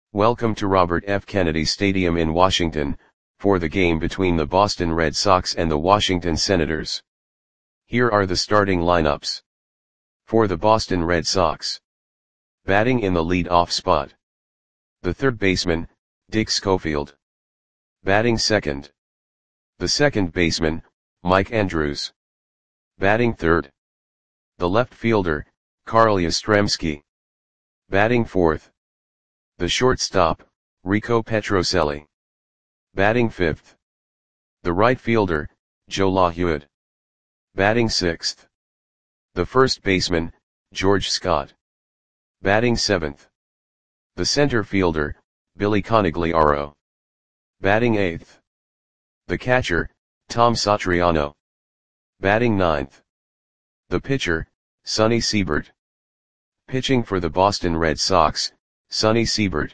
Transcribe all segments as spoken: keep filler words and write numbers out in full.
Welcome to Robert F. Kennedy Stadium in Washington, for the game between the Boston Red Sox and the Washington Senators. Here are the starting lineups. For the Boston Red Sox. Batting in the lead-off spot. The third baseman, Dick Schofield. Batting second. The second baseman, Mike Andrews. Batting third. The left fielder, Carl Yastrzemski. Batting fourth. The shortstop, Rico Petrocelli. Batting fifth. The right fielder, Joe LaHue. Batting sixth. The first baseman, George Scott. Batting seventh. The center fielder, Billy Conigliaro. Batting eighth. The catcher, Tom Satriano. Batting ninth. The pitcher, Sonny Siebert. Pitching for the Boston Red Sox, Sonny Siebert.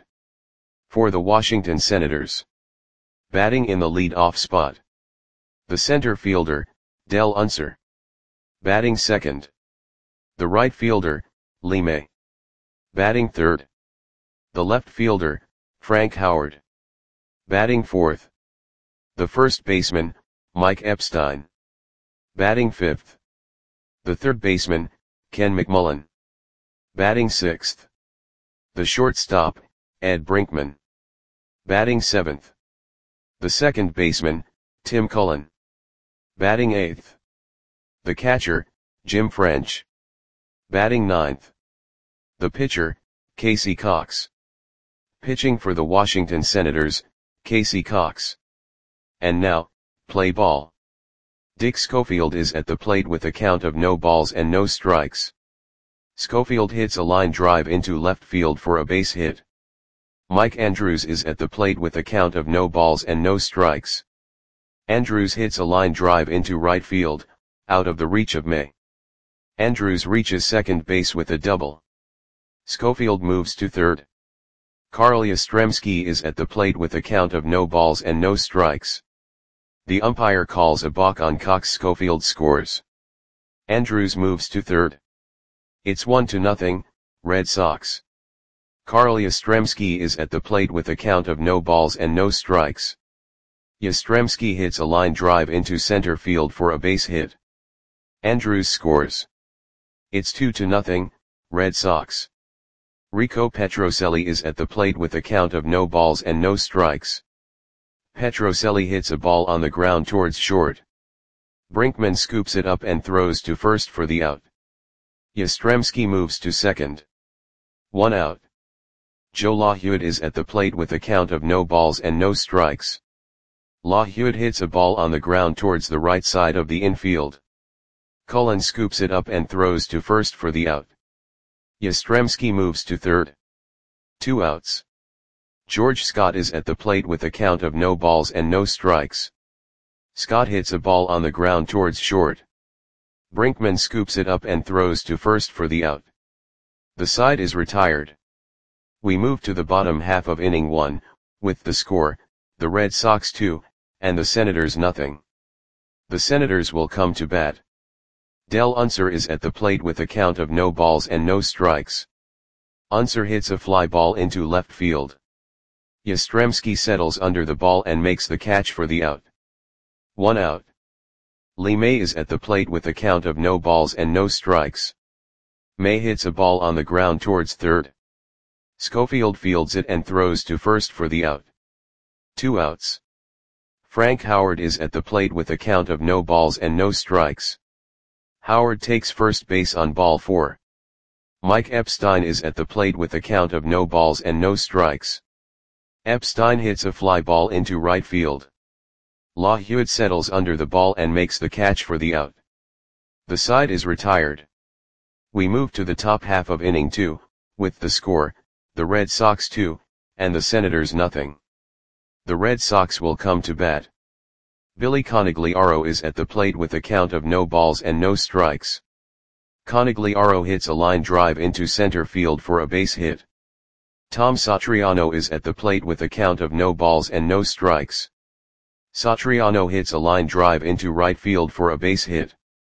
For the Washington Senators. Batting in the lead-off spot. The center fielder, Dell Unser. Batting second. The right fielder, Lee May. Batting third. The left fielder, Frank Howard. Batting fourth. The first baseman, Mike Epstein. Batting fifth. The third baseman, Ken McMullen. Batting sixth. The shortstop, Ed Brinkman. Batting seventh. The second baseman, Tim Cullen. Batting eighth. The catcher, Jim French. Batting ninth. The pitcher, Casey Cox. Pitching for the Washington Senators, Casey Cox. And now, play ball. Dick Schofield is at the plate with a count of no balls and no strikes. Schofield hits a line drive into left field for a base hit. Mike Andrews is at the plate with a count of no balls and no strikes. Andrews hits a line drive into right field, out of the reach of May. Andrews reaches second base with a double. Schofield moves to third. Carl Yastrzemski is at the plate with a count of no balls and no strikes. The umpire calls a balk on Cox. Schofield scores. Andrews moves to third. It's one to nothing, Red Sox. Carl Yastrzemski is at the plate with a count of no balls and no strikes. Yastrzemski hits a line drive into center field for a base hit. Andrews scores. It's two to nothing, Red Sox. Rico Petrocelli is at the plate with a count of no balls and no strikes. Petrocelli hits a ball on the ground towards short. Brinkman scoops it up and throws to first for the out. Yastrzemski moves to second. One out. Joe LaHue is at the plate with a count of no balls and no strikes. LaHue hits a ball on the ground towards the right side of the infield. Cullen scoops it up and throws to first for the out. Yastrzemski moves to third. Two outs. George Scott is at the plate with a count of no balls and no strikes. Scott hits a ball on the ground towards short. Brinkman scoops it up and throws to first for the out. The side is retired. We move to the bottom half of inning one, with the score, the Red Sox two, and the Senators nothing. The Senators will come to bat. Dell Unser is at the plate with a count of no balls and no strikes. Unser hits a fly ball into left field. Yastrzemski settles under the ball and makes the catch for the out. One out. Lee May is at the plate with a count of no balls and no strikes. May hits a ball on the ground towards third. Schofield fields it and throws to first for the out. Two outs. Frank Howard is at the plate with a count of no balls and no strikes. Howard takes first base on ball four. Mike Epstein is at the plate with a count of no balls and no strikes. Epstein hits a fly ball into right field. LaHue settles under the ball and makes the catch for the out. The side is retired. We move to the top half of inning two, with the score, the Red Sox two, and the Senators nothing. The Red Sox will come to bat. Billy Conigliaro is at the plate with a count of no balls and no strikes. Conigliaro hits a line drive into center field for a base hit. Tom Satriano is at the plate with a count of no balls and no strikes. Satriano hits a line drive into right field for a base hit.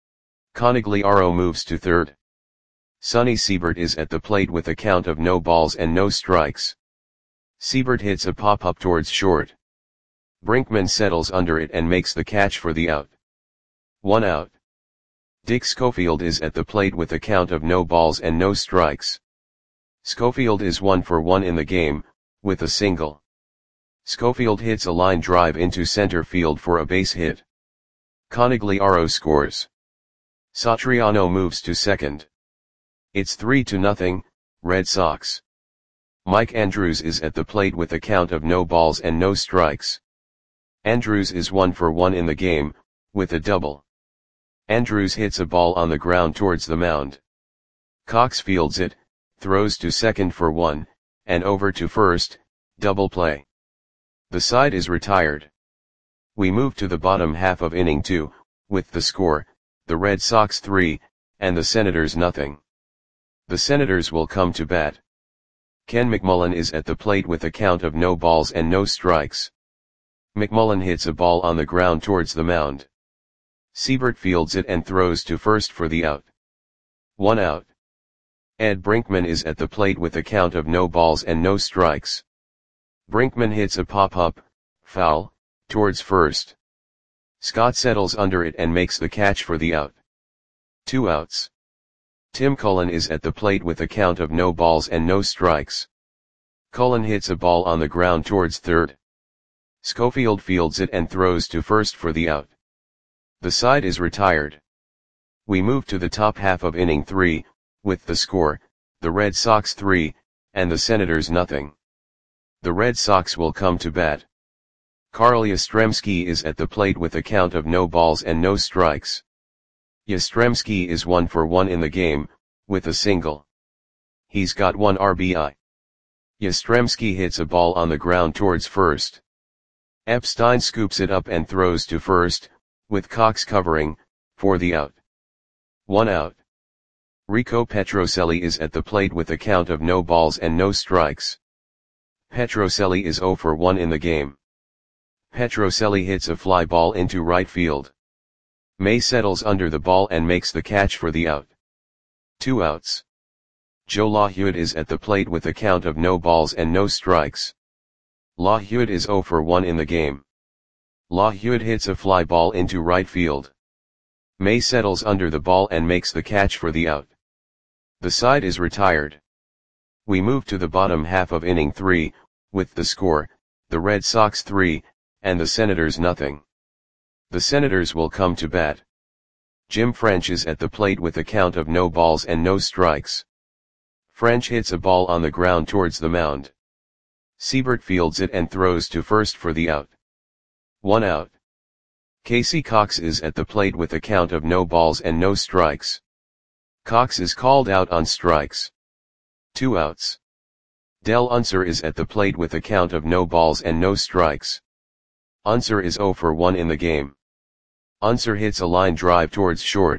Conigliaro moves to third. Sonny Siebert is at the plate with a count of no balls and no strikes. Siebert hits a pop-up towards short. Brinkman settles under it and makes the catch for the out. One out. Dick Schofield is at the plate with a count of no balls and no strikes. Schofield is one for one in the game, with a single. Schofield hits a line drive into center field for a base hit. Conegliaro scores. Satriano moves to second. It's three to nothing, Red Sox. Mike Andrews is at the plate with a count of no balls and no strikes. Andrews is one for one in the game, with a double. Andrews hits a ball on the ground towards the mound. Cox fields it, throws to second for one, and over to first, double play. The side is retired. We move to the bottom half of inning two, with the score, the Red Sox three, and the Senators nothing. The Senators will come to bat. Ken McMullen is at the plate with a count of no balls and no strikes. McMullen hits a ball on the ground towards the mound. Siebert fields it and throws to first for the out. One out. Ed Brinkman is at the plate with a count of no balls and no strikes. Brinkman hits a pop-up, foul, towards first. Scott settles under it and makes the catch for the out. Two outs. Tim Cullen is at the plate with a count of no balls and no strikes. Cullen hits a ball on the ground towards third. Schofield fields it and throws to first for the out. The side is retired. We move to the top half of inning three, with the score, the Red Sox three, and the Senators nothing. The Red Sox will come to bat. Carl Yastrzemski is at the plate with a count of no balls and no strikes. Yastrzemski is one for one in the game, with a single. He's got one R B I. Yastrzemski hits a ball on the ground towards first. Epstein scoops it up and throws to first, with Cox covering, for the out. One out. Rico Petrocelli is at the plate with a count of no balls and no strikes. Petrocelli is zero for one in the game. Petrocelli hits a fly ball into right field. May settles under the ball and makes the catch for the out. Two outs. Joe LaHewitt is at the plate with a count of no balls and no strikes. LaHewitt is zero for one in the game. LaHewitt hits a fly ball into right field. May settles under the ball and makes the catch for the out. The side is retired. We move to the bottom half of inning three, with the score, the Red Sox three, and the Senators nothing. The Senators will come to bat. Jim French is at the plate with a count of no balls and no strikes. French hits a ball on the ground towards the mound. Siebert fields it and throws to first for the out. One out. Casey Cox is at the plate with a count of no balls and no strikes. Cox is called out on strikes. Two outs. Del Unser is at the plate with a count of no balls and no strikes. Unser is zero for one in the game. Unser hits a line drive towards short.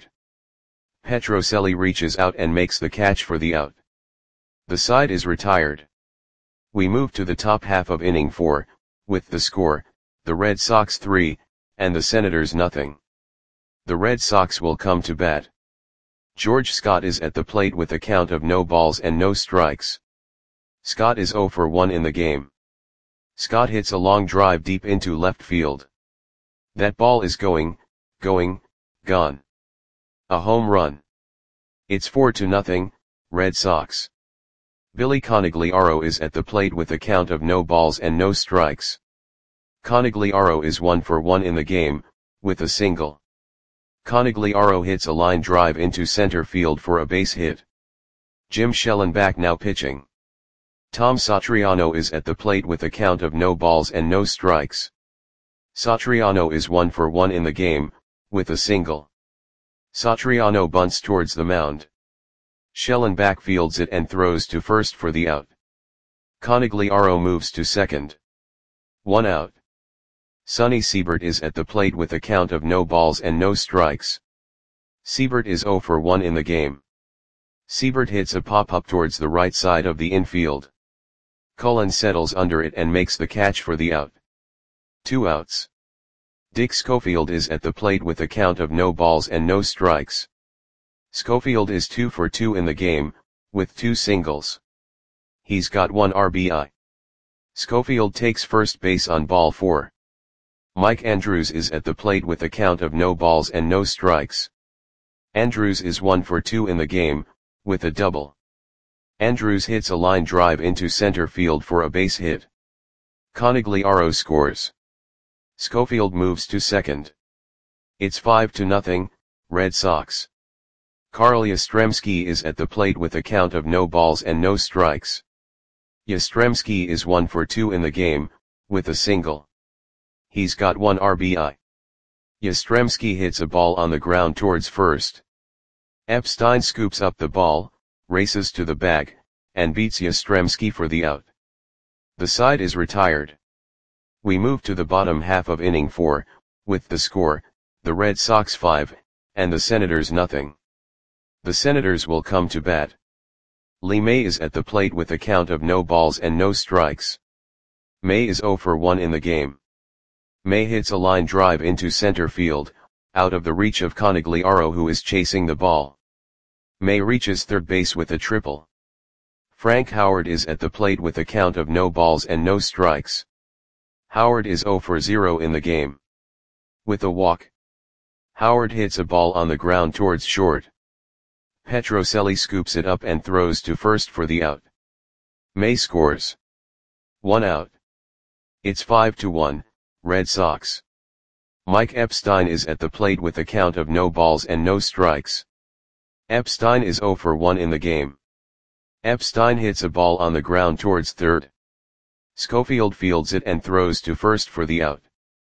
Petrocelli reaches out and makes the catch for the out. The side is retired. We move to the top half of inning four, with the score, the Red Sox three, and the Senators nothing. The Red Sox will come to bat. George Scott is at the plate with a count of no balls and no strikes. Scott is zero for one in the game. Scott hits a long drive deep into left field. That ball is going, going, gone. A home run. It's four to nothing, Red Sox. Billy Conegliaro is at the plate with a count of no balls and no strikes. Conegliaro is one for one in the game, with a single. Conegliaro hits a line drive into center field for a base hit. Jim Schellenbach now pitching. Tom Satriano is at the plate with a count of no balls and no strikes. Satriano is one for one in the game, with a single. Satriano bunts towards the mound. Schellenbach fields it and throws to first for the out. Conegliaro moves to second. One out. Sonny Siebert is at the plate with a count of no balls and no strikes. Siebert is zero for one in the game. Siebert hits a pop-up towards the right side of the infield. Cullen settles under it and makes the catch for the out. Two outs. Dick Schofield is at the plate with a count of no balls and no strikes. Schofield is two for two in the game, with two singles. He's got one R B I. Schofield takes first base on ball four. Mike Andrews is at the plate with a count of no balls and no strikes. Andrews is one for two in the game, with a double. Andrews hits a line drive into center field for a base hit. Conegliaro scores. Schofield moves to second. It's five to nothing, Red Sox. Carl Yastrzemski is at the plate with a count of no balls and no strikes. Yastrzemski is one for two in the game, with a single. He's got one R B I. Yastrzemski hits a ball on the ground towards first. Epstein scoops up the ball, races to the bag, and beats Yastrzemski for the out. The side is retired. We move to the bottom half of inning four, with the score, the Red Sox five, and the Senators nothing. The Senators will come to bat. Lee May is at the plate with a count of no balls and no strikes. May is zero for one in the game. May hits a line drive into center field, out of the reach of Conegliaro, who is chasing the ball. May reaches third base with a triple. Frank Howard is at the plate with a count of no balls and no strikes. Howard is zero for zero in the game. With a walk, Howard hits a ball on the ground towards short. Petrocelli scoops it up and throws to first for the out. May scores. One out. It's five to one, Red Sox. Mike Epstein is at the plate with a count of no balls and no strikes. Epstein is zero for one in the game. Epstein hits a ball on the ground towards third. Schofield fields it and throws to first for the out.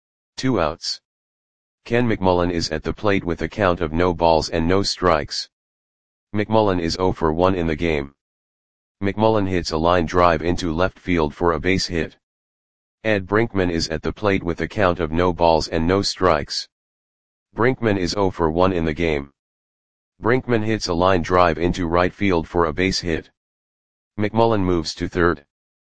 Two outs. Ken McMullen is at the plate with a count of no balls and no strikes. McMullen is zero for one in the game. McMullen hits a line drive into left field for a base hit. Ed Brinkman is at the plate with a count of no balls and no strikes. Brinkman is zero for one in the game. Brinkman hits a line drive into right field for a base hit. McMullen moves to third.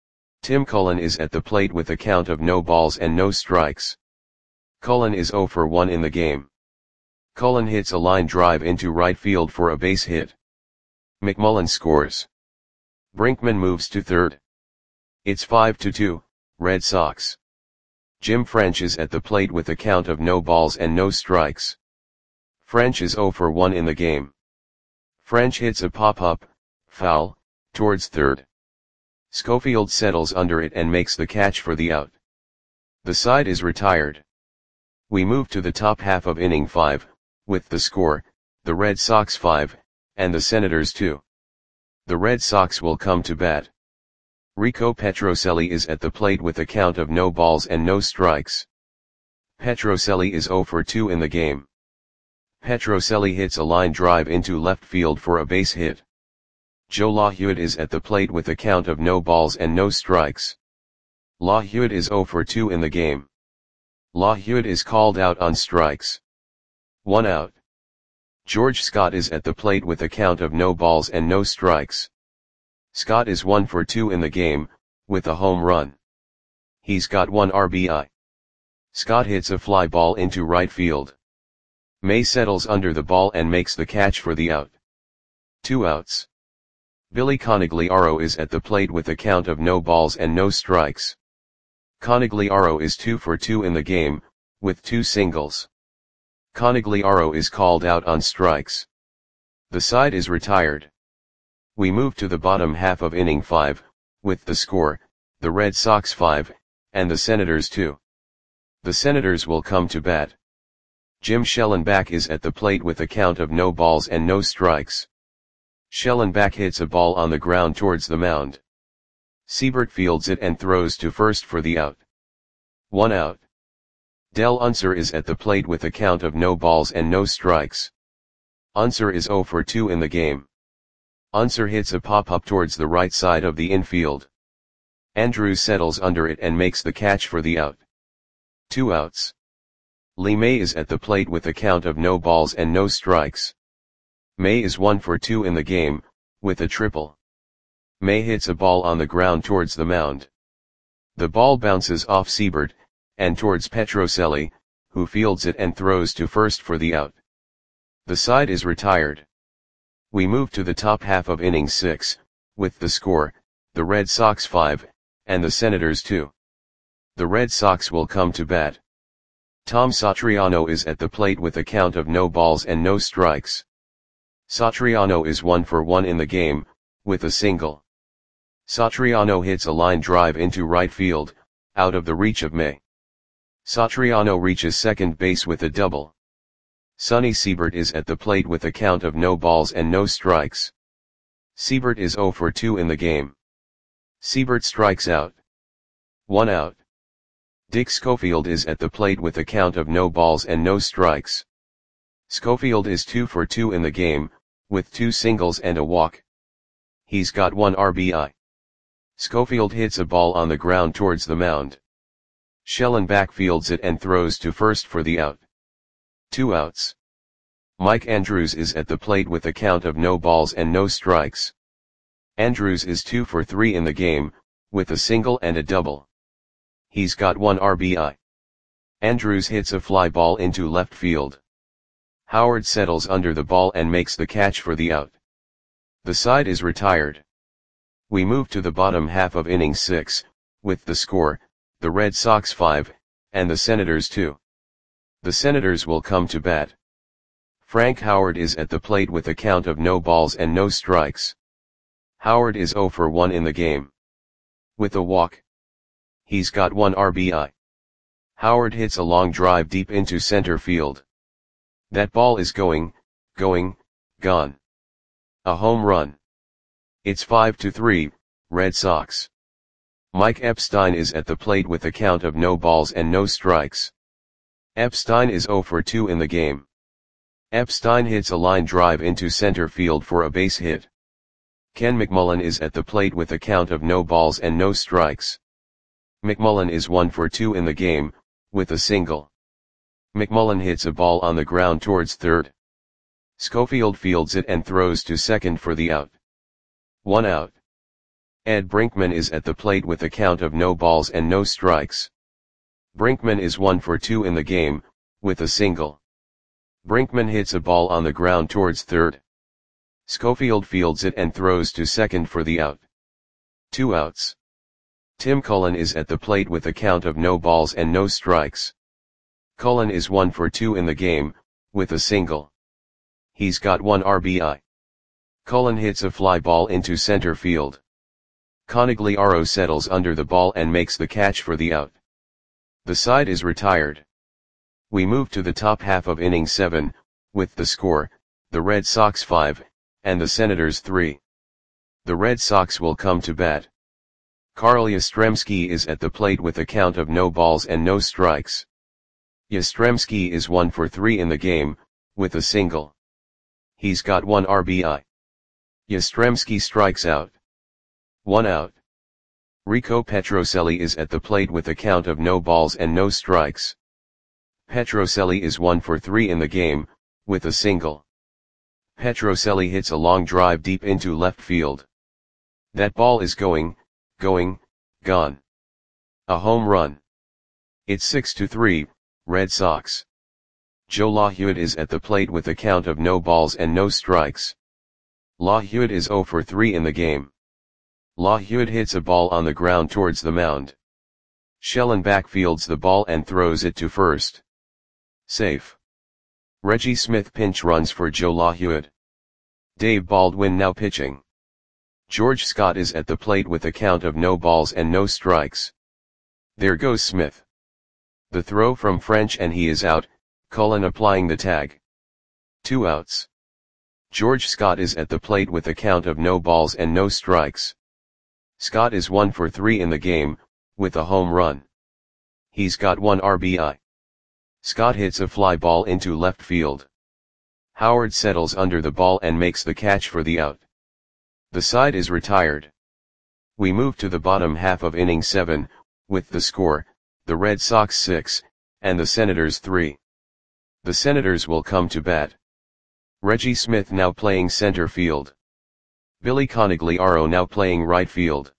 Tim Cullen is at the plate with a count of no balls and no strikes. Cullen is zero for one in the game. Cullen hits a line drive into right field for a base hit. McMullen scores. Brinkman moves to third. It's five to two, Red Sox. Jim French is at the plate with a count of no balls and no strikes. French is zero for one in the game. French hits a pop-up, foul, towards third. Schofield settles under it and makes the catch for the out. The side is retired. We move to the top half of inning five, with the score, the Red Sox five, and the Senators two. The Red Sox will come to bat. Rico Petrocelli is at the plate with a count of no balls and no strikes. Petrocelli is zero for two in the game. Petrocelli hits a line drive into left field for a base hit. Joe LaHewitt is at the plate with a count of no balls and no strikes. LaHewitt is zero for two in the game. LaHewitt is called out on strikes. One out. George Scott is at the plate with a count of no balls and no strikes. Scott is one for two in the game, with a home run. He's got one R B I. Scott hits a fly ball into right field. May settles under the ball and makes the catch for the out. Two outs. Billy Conegliaro is at the plate with a count of no balls and no strikes. Conegliaro is two for two in the game, with two singles. Conegliaro is called out on strikes. The side is retired. We move to the bottom half of inning five, with the score, the Red Sox five, and the Senators two. The Senators will come to bat. Jim Schellenbach is at the plate with a count of no balls and no strikes. Schellenbach hits a ball on the ground towards the mound. Siebert fields it and throws to first for the out. One out. Del Unser is at the plate with a count of no balls and no strikes. Unser is zero for two in the game. Unser hits a pop-up towards the right side of the infield. Andrews settles under it and makes the catch for the out. Two outs. Lee May is at the plate with a count of no balls and no strikes. May is one for two in the game, with a triple. May hits a ball on the ground towards the mound. The ball bounces off Siebert, and towards Petrocelli, who fields it and throws to first for the out. The side is retired. We move to the top half of inning six, with the score, the Red Sox five, and the Senators two. The Red Sox will come to bat. Tom Satriano is at the plate with a count of no balls and no strikes. Satriano is one for one in the game, with a single. Satriano hits a line drive into right field, out of the reach of May. Satriano reaches second base with a double. Sonny Siebert is at the plate with a count of no balls and no strikes. Siebert is zero for two in the game. Siebert strikes out. One out. Dick Schofield is at the plate with a count of no balls and no strikes. Schofield is two for two in the game, with two singles and a walk. He's got one R B I. Schofield hits a ball on the ground towards the mound. Schellenbach fields it and throws to first for the out. Two outs. Mike Andrews is at the plate with a count of no balls and no strikes. Andrews is two for three in the game, with a single and a double. He's got one R B I. Andrews hits a fly ball into left field. Howard settles under the ball and makes the catch for the out. The side is retired. We move to the bottom half of inning six, with the score, the Red Sox five, and the Senators two. The Senators will come to bat. Frank Howard is at the plate with a count of no balls and no strikes. Howard is zero for one in the game. With a walk. He's got one R B I. Howard hits a long drive deep into center field. That ball is going, going, gone. A home run. It's five to three, Red Sox. Mike Epstein is at the plate with a count of no balls and no strikes. Epstein is zero for two in the game. Epstein hits a line drive into center field for a base hit. Ken McMullen is at the plate with a count of no balls and no strikes. McMullen is one for two in the game, with a single. McMullen hits a ball on the ground towards third. Schofield fields it and throws to second for the out. One out. Ed Brinkman is at the plate with a count of no balls and no strikes. Brinkman is one for two in the game, with a single. Brinkman hits a ball on the ground towards third. Schofield fields it and throws to second for the out. Two outs. Tim Cullen is at the plate with a count of no balls and no strikes. Cullen is one for two in the game, with a single. He's got one R B I. Cullen hits a fly ball into center field. Conigliaro settles under the ball and makes the catch for the out. The side is retired. We move to the top half of inning seven, with the score, the Red Sox five, and the Senators three. The Red Sox will come to bat. Carl Yastrzemski is at the plate with a count of no balls and no strikes. Yastrzemski is one for three in the game, with a single. He's got one R B I. Yastrzemski strikes out. One out. Rico Petrocelli is at the plate with a count of no balls and no strikes. Petrocelli is one for three in the game, with a single. Petrocelli hits a long drive deep into left field. That ball is going, going, gone. A home run. It's six to three, Red Sox. Joe LaHewitt is at the plate with a count of no balls and no strikes. LaHewitt is zero for three in the game. LaHewitt hits a ball on the ground towards the mound. Schellenbach fields the ball and throws it to first. Safe. Reggie Smith pinch runs for Joe LaHewitt. Dave Baldwin now pitching. George Scott is at the plate with a count of no balls and no strikes. There goes Smith. The throw from French and he is out, Cullen applying the tag. Two outs. George Scott is at the plate with a count of no balls and no strikes. Scott is one for three in the game, with a home run. He's got one R B I. Scott hits a fly ball into left field. Howard settles under the ball and makes the catch for the out. The side is retired. We move to the bottom half of inning seven, with the score, the Red Sox six, and the Senators three. The Senators will come to bat. Reggie Smith now playing center field. Billy Conigliaro now playing right field.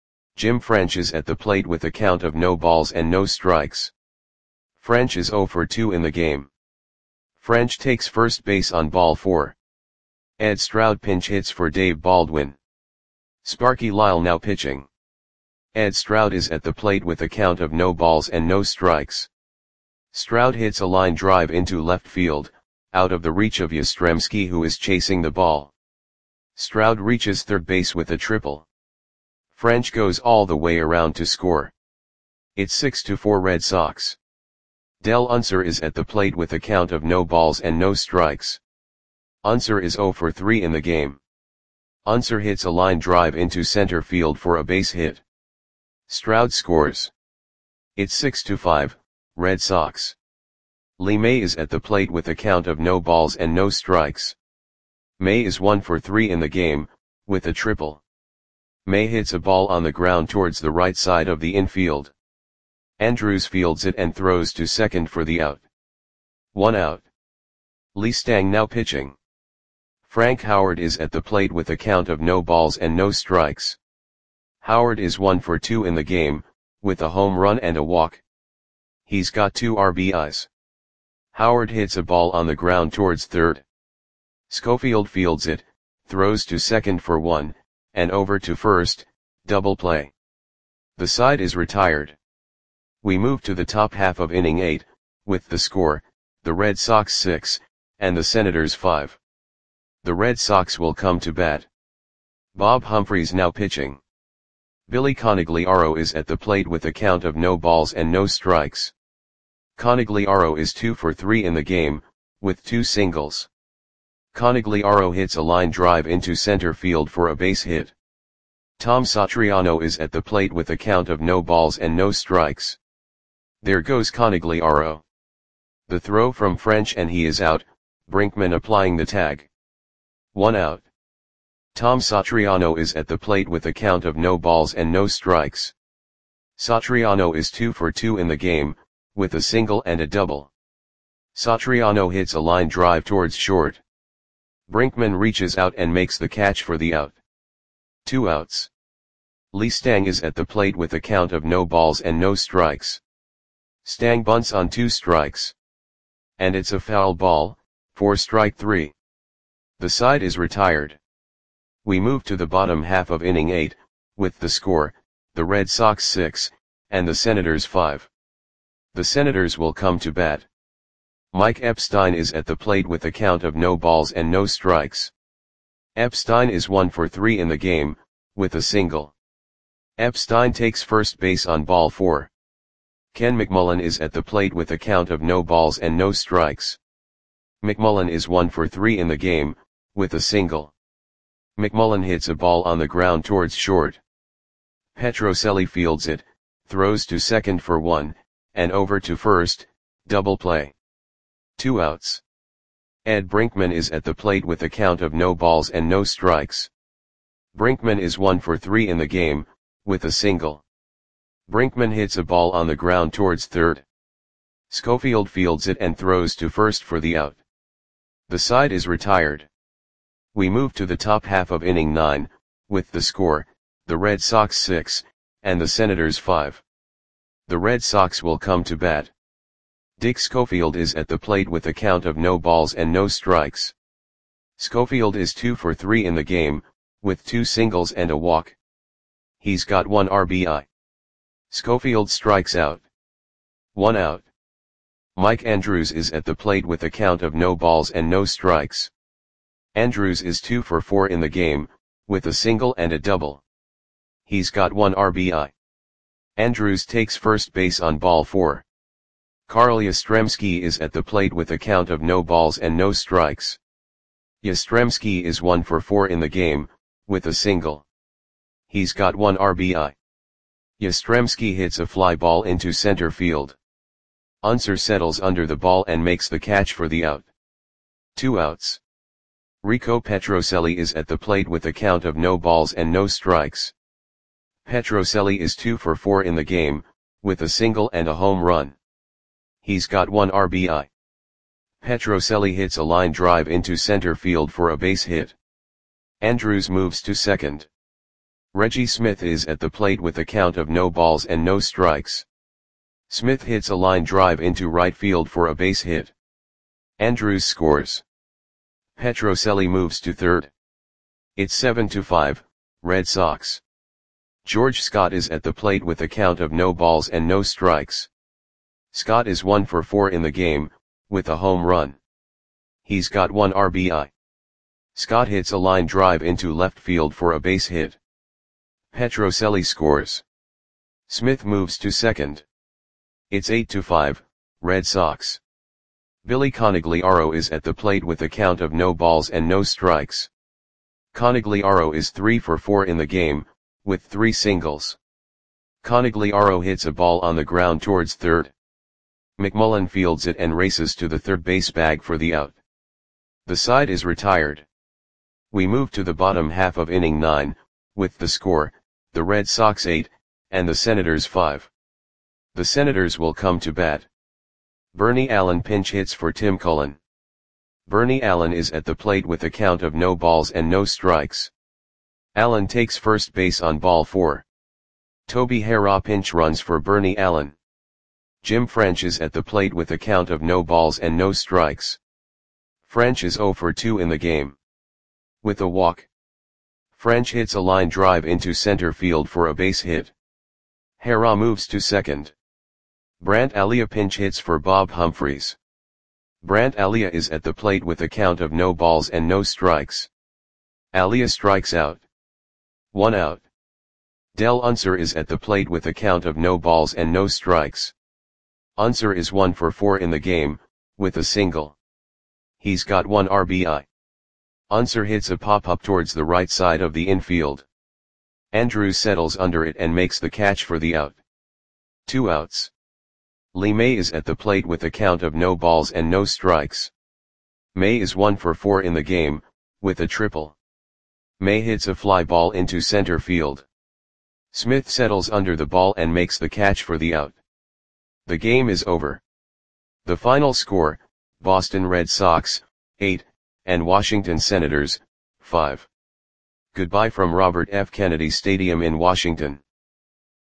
Jim French is at the plate with a count of no balls and no strikes. French is zero for two in the game. French takes first base on ball four. Ed Stroud pinch hits for Dave Baldwin. Sparky Lyle now pitching. Ed Stroud is at the plate with a count of no balls and no strikes. Stroud hits a line drive into left field, out of the reach of Yastrzemski, who is chasing the ball. Stroud reaches third base with a triple. French goes all the way around to score. It's six to four Red Sox. Del Unser is at the plate with a count of no balls and no strikes. Unser is zero for three in the game. Unser hits a line drive into center field for a base hit. Stroud scores. It's six to five, Red Sox. Lee May is at the plate with a count of no balls and no strikes. May is one for three in the game, with a triple. May hits a ball on the ground towards the right side of the infield. Andrews fields it and throws to second for the out. One out. Lee Stang now pitching. Frank Howard is at the plate with a count of no balls and no strikes. Howard is one for two in the game, with a home run and a walk. He's got two R B Is. Howard hits a ball on the ground towards third. Schofield fields it, throws to second for one, and over to first, double play. The side is retired. We move to the top half of inning eight, with the score, the Red Sox six, and the Senators five. The Red Sox will come to bat. Bob Humphreys now pitching. Billy Conigliaro is at the plate with a count of no balls and no strikes. Conigliaro is two for three in the game, with two singles. Conigliaro hits a line drive into center field for a base hit. Tom Satriano is at the plate with a count of no balls and no strikes. There goes Conigliaro. The throw from French and he is out, Brinkman applying the tag. One out. Tom Satriano is at the plate with a count of no balls and no strikes. Satriano is two for two in the game, with a single and a double. Satriano hits a line drive towards short. Brinkman reaches out and makes the catch for the out. Two outs. Lee Stang is at the plate with a count of no balls and no strikes. Stang bunts on two strikes. And it's a foul ball, for strike three. The side is retired. We move to the bottom half of inning eight, with the score, the Red Sox six, and the Senators five. The Senators will come to bat. Mike Epstein is at the plate with a count of no balls and no strikes. Epstein is one for three in the game, with a single. Epstein takes first base on ball four. Ken McMullen is at the plate with a count of no balls and no strikes. McMullen is one for three in the game, with a single. McMullen hits a ball on the ground towards short. Petrocelli fields it, throws to second for one, and over to first, double play. Two outs. Ed Brinkman is at the plate with a count of no balls and no strikes. Brinkman is one for three in the game, with a single. Brinkman hits a ball on the ground towards third. Schofield fields it and throws to first for the out. The side is retired. We move to the top half of inning nine, with the score, the Red Sox six, and the Senators five. The Red Sox will come to bat. Dick Schofield is at the plate with a count of no balls and no strikes. Schofield is two for three in the game, with two singles and a walk. He's got one R B I. Schofield strikes out. One out. Mike Andrews is at the plate with a count of no balls and no strikes. Andrews is two for four in the game, with a single and a double. He's got one R B I. Andrews takes first base on ball four. Carl Yastrzemski is at the plate with a count of no balls and no strikes. Yastrzemski is one for four in the game, with a single. He's got one R B I. Yastrzemski hits a fly ball into center field. Unser settles under the ball and makes the catch for the out. Two outs. Rico Petrocelli is at the plate with a count of no balls and no strikes. Petrocelli is two for four in the game, with a single and a home run. He's got one R B I. Petrocelli hits a line drive into center field for a base hit. Andrews moves to second. Reggie Smith is at the plate with a count of no balls and no strikes. Smith hits a line drive into right field for a base hit. Andrews scores. Petrocelli moves to third. It's seven to five, Red Sox. George Scott is at the plate with a count of no balls and no strikes. Scott is one for four in the game, with a home run. He's got one R B I. Scott hits a line drive into left field for a base hit. Petrocelli scores. Smith moves to second. It's eight to five, Red Sox. Billy Conigliaro is at the plate with a count of no balls and no strikes. Conigliaro is three for four in the game, with three singles. Conigliaro hits a ball on the ground towards third. McMullen fields it and races to the third base bag for the out. The side is retired. We move to the bottom half of inning nine, with the score, the Red Sox eight, and the Senators five. The Senators will come to bat. Bernie Allen pinch hits for Tim Cullen. Bernie Allen is at the plate with a count of no balls and no strikes. Allen takes first base on ball four. Toby Harrah pinch runs for Bernie Allen. Jim French is at the plate with a count of no balls and no strikes. French is zero for two in the game. With a walk, French hits a line drive into center field for a base hit. Harrah moves to second. Brant Alia pinch hits for Bob Humphreys. Brant Alia is at the plate with a count of no balls and no strikes. Alia strikes out. One out. Del Unser is at the plate with a count of no balls and no strikes. Unser is one for four in the game, with a single. He's got one R B I. Unser hits a pop-up towards the right side of the infield. Andrews settles under it and makes the catch for the out. Two outs. Lee May is at the plate with a count of no balls and no strikes. May is one for four in the game, with a triple. May hits a fly ball into center field. Smith settles under the ball and makes the catch for the out. The game is over. The final score, Boston Red Sox, eight, and Washington Senators, five. Goodbye from Robert F. Kennedy Stadium in Washington.